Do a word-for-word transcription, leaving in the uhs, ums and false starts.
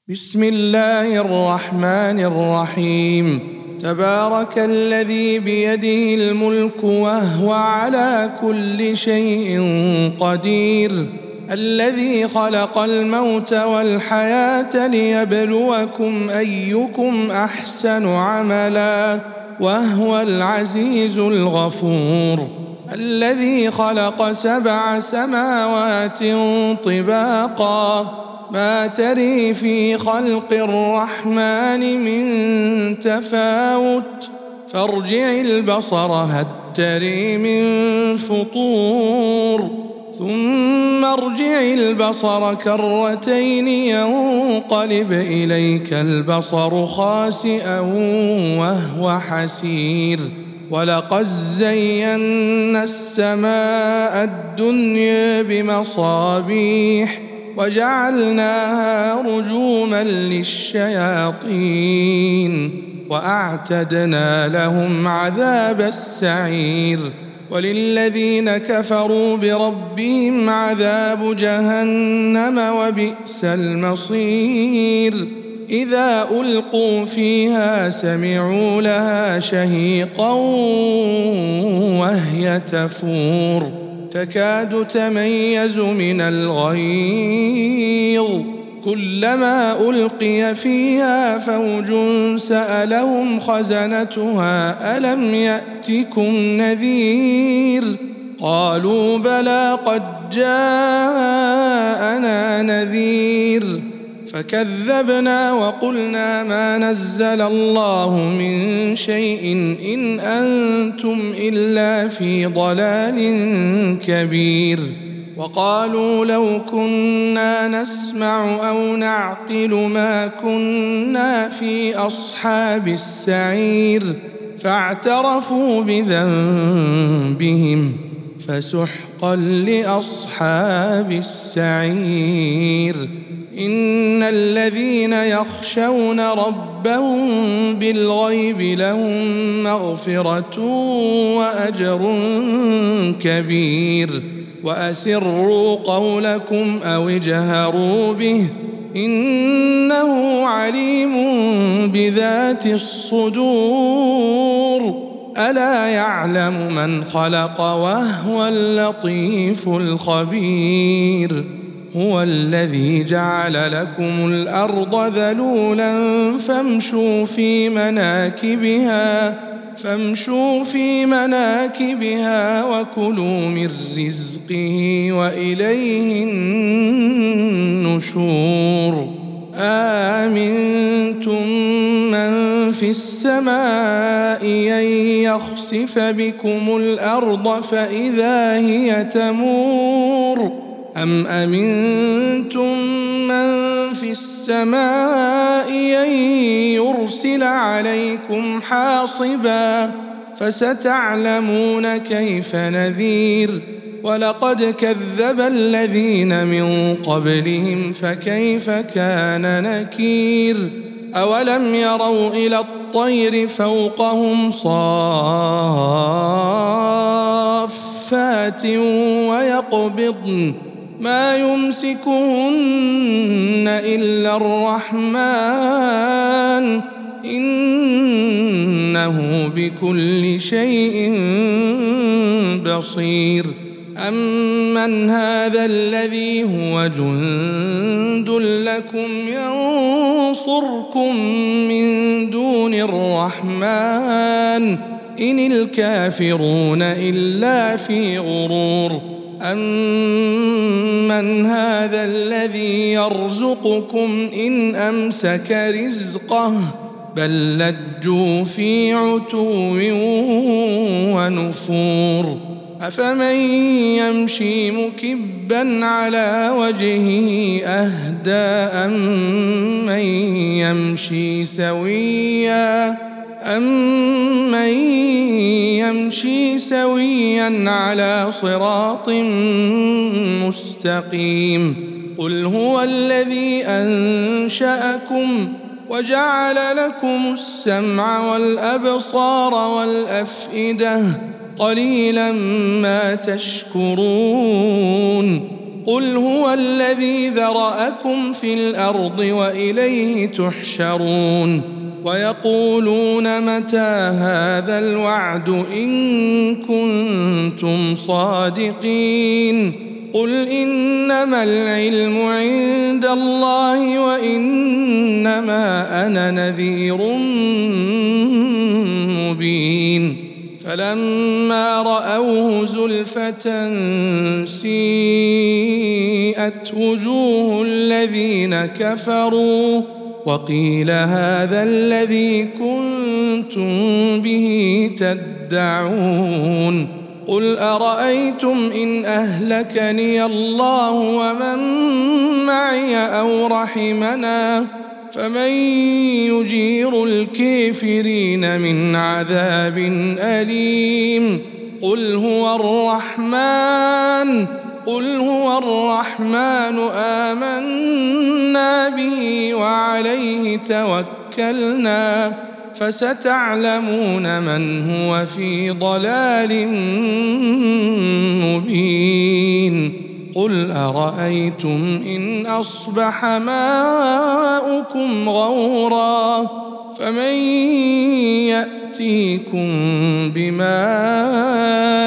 بسم الله الرحمن الرحيم. تبارك الذي بيده الملك وهو على كل شيء قدير، الذي خلق الموت والحياة ليبلوكم أيكم أحسن عملا وهو العزيز الغفور، الذي خلق سبع سماوات طباقا ما تري في خلق الرحمن من تفاوت فارجع البصر هل تري من فطور ثم ارجع البصر كرتين ينقلب إليك البصر خاسئا وهو حسير، ولقد زينا السماء الدنيا بمصابيح وجعلناها رجوما للشياطين وأعتدنا لهم عذاب السعير، وللذين كفروا بربهم عذاب جهنم وبئس المصير. إذا ألقوا فيها سمعوا لها شهيقا وهي تفور تكاد تميز من الغيظ، كلما ألقي فيها فوج سألهم خزنتها ألم يأتكم نذير؟ قالوا بلى قد جاءنا نذير فكذبنا وقلنا ما نزل الله من شيء إن أنتم إلا في ضلال كبير. وقالوا لو كنا نسمع أو نعقل ما كنا في أصحاب السعير فاعترفوا بذنبهم فسحقا لأصحاب السعير. إن الذين يخشون ربهم بالغيب لهم مغفرة وأجر كبير. وأسروا قولكم أو اجهروا به إنه عليم بذات الصدور. ألا يعلم من خلق وهو اللطيف الخبير. هو الذي جعل لكم الأرض ذلولا فامشوا في مناكبها فامشوا في مناكبها وكلوا من رزقه وإليه النشور. آمنتم من في السماء أن يخسف بكم الأرض فإذا هي تمور أم أمنتم من في السماء أن يرسل عليكم حاصبا فستعلمون كيف نذير. ولقد كذب الذين من قبلهم فكيف كان نكير. أولم يروا إلى الطير فوقهم صافات ويقبضن ما يمسكهن إلا الرحمن إنه بكل شيء بصير. أمن هذا الذي هو جند لكم ينصركم من دون الرحمن إن الكافرون إلا في غرور. أمن هذا الذي يرزقكم إن أمسك رزقه بل لجوا في عتو ونفور. أفمن يمشي مكبا على وجهه أهدى أمن يمشي سويا أمن يمشي سويا على صراط مستقيم. قل هو الذي أنشأكم وجعل لكم السمع والأبصار والأفئدة قليلا ما تشكرون. قل هو الذي ذرأكم في الأرض وإليه تحشرون ويقولون متى هذا الوعد إن كنتم صادقين قل إنما العلم عند الله وإنما أنا نذير مبين فلما رأوه زلفة سيئت وجوه الذين كفروا وقيل هذا الذي كنتم به تدعون قل أرأيتم إن أهلكني الله ومن معي أو رحمنا فمن يجير الكافرين من عذاب أليم قل هو الرحمن قل هو الرحمن آمنا به وعليه توكلنا فستعلمون من هو في ضلال مبين قل أرأيتم إن أصبح ماؤكم غورا فمن يأتيكم بماء